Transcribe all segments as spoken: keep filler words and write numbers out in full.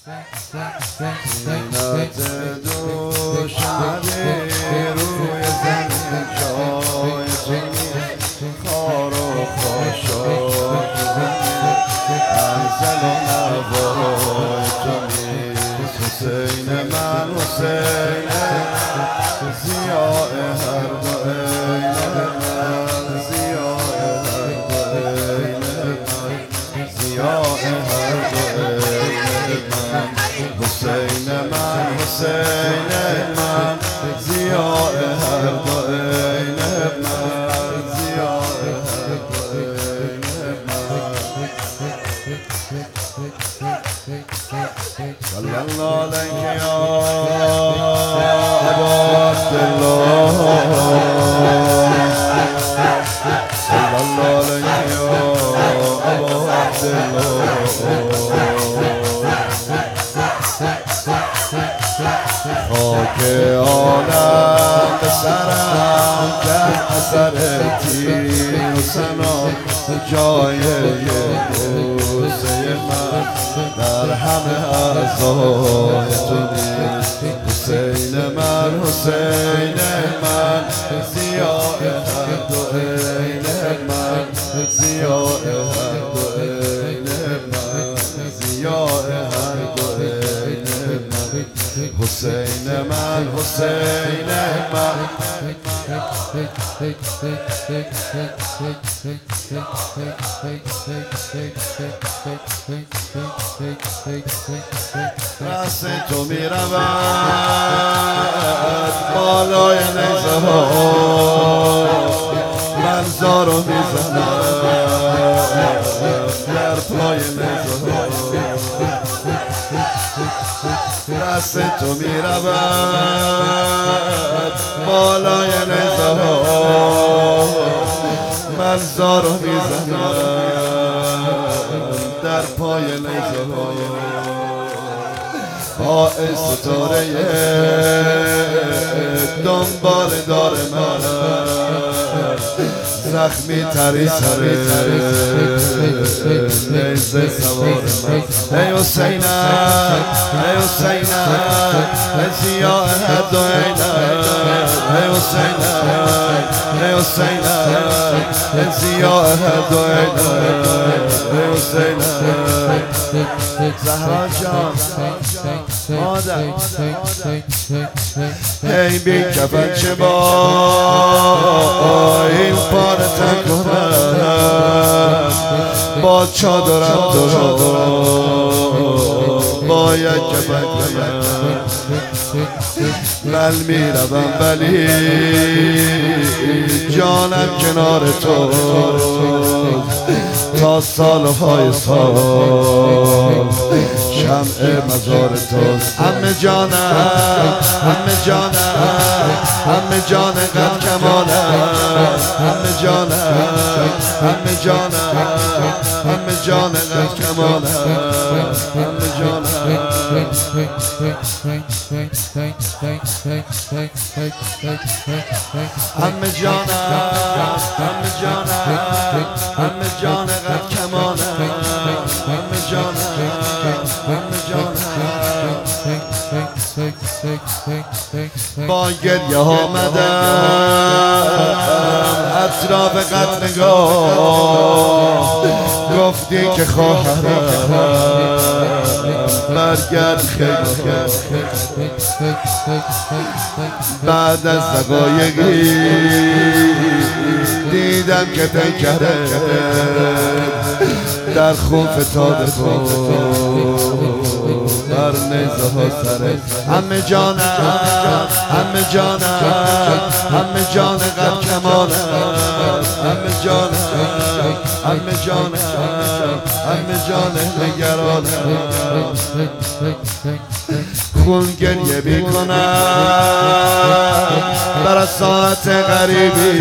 زینت دو شبی روی زمین جای تو خار و خاشاک انزل و نوای تو نیست. حسین من حسین ضیاء هر دو عین من، ضیاء هر دو عین من، ضیاء هر دو عین من. حسین من حسین من ضیاء هر دو عین من، ضیاء هر دو عین من. صلی الله علیک یا ابا عبدالله، صلی الله علیک یا ابا عبدالله. خاک عالم به سرم کرد اثر تیر و سنا، جای بوسه من در همه اعضای تو نیست. حسین من حسین من ضیاء هر دو عین من، ضیاء هر دو عین من، ضیاء هر دو عین من. حسین من حسین من رأس تو می رود بالای نیزه ها، من زارو می زنم در پای نیزه ها. رأس تو می رود بالای نیزه ها، من زارو می زنم در پای نیزه ها. آه ستاره دنبال دار من، زخمی تری سر نیزه سوار من. ای حسینم ای حسینم ای ضیاء هر دو عین، ای حسینم ای حسینم ای ضیاء هر دو عین، ای حسینم. زهرا جان مادر ای بی کفن چه با این پاره تن کنم، با چادرم تو را باید کفن کنم. من می روم ولی جانم کنار تو تا سالهای سال، شمع مزار توست. همه جانم همه جانم همه جان قد کمالم، همه جانم همه جانم همه جان قد کمالم، همه جانم. همه جانم همه جانم همه جان قد کمالم، همه جانم همه جانم. با گریه آمدم اطراف قد نگاه، گفتی که خواهرم برگرد خیلی. بعد از دقایقی دیدم که پیکره در خون فتاده بود بر نیزه ها سره. همه جانم همه جانم همه جان قد کمالم، همه جانم همه جانم همه جان نگرانم. خون گریه بی کنم برای ساعت غریبی،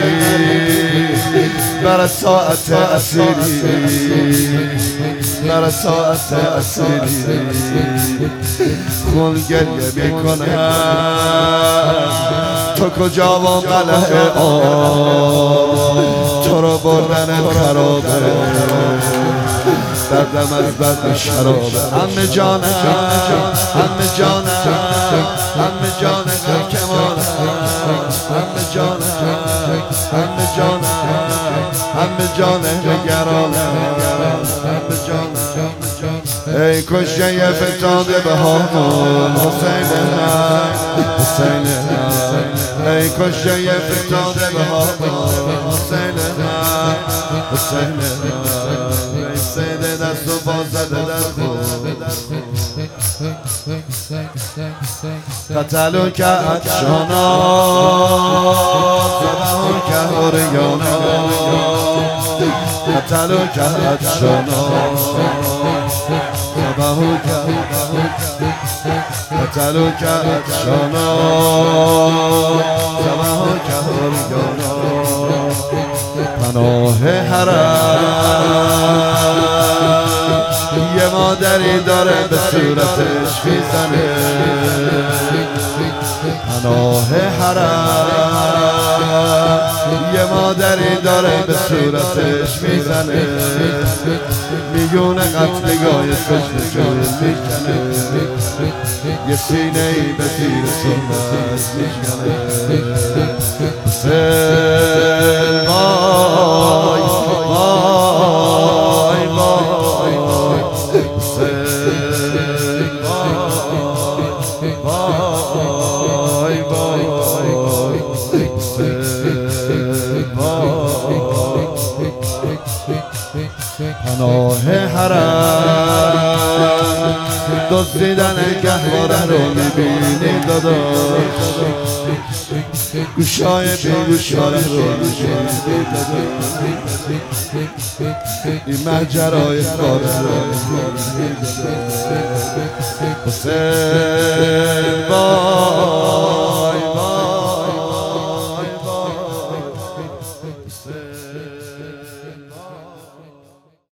برای ساعت اسیری، برای ساعت اسیری. خون گریه بی کنم تو کجا و قلعه آب، تو رو بردن خرابه دردم از درد شراب همه جانم همه جانم همه جانم کمال همه جانم همه جانم همه جانم گرانم همه جانم ای کشته فتاده به هامون حسین حسین ای کشته فتاده به هامون حسین حسین ای سیده دست و بازده در خود قتلو که عطشانا زبهو که هریانا قتلو که عطشانا زبهو که قتلو که عطشانا زبهو که هریانا پناه حرم یه مادری داره به صورتش میزنه پناه حرم یه مادری داره به صورتش میزنه میگونه قتلگاه سجن جوی میکنه یه سینه ای به زیر سنت میکنه حسین وای وای وای حسین وای وای وای حسین پناه حرم دزدیدن گهواره رو میبینی داداش گوشای بی گوشاره رو میبینی داداش این مهجرهای خاره رو میبینی داداش حسین وای وای وای وای حسین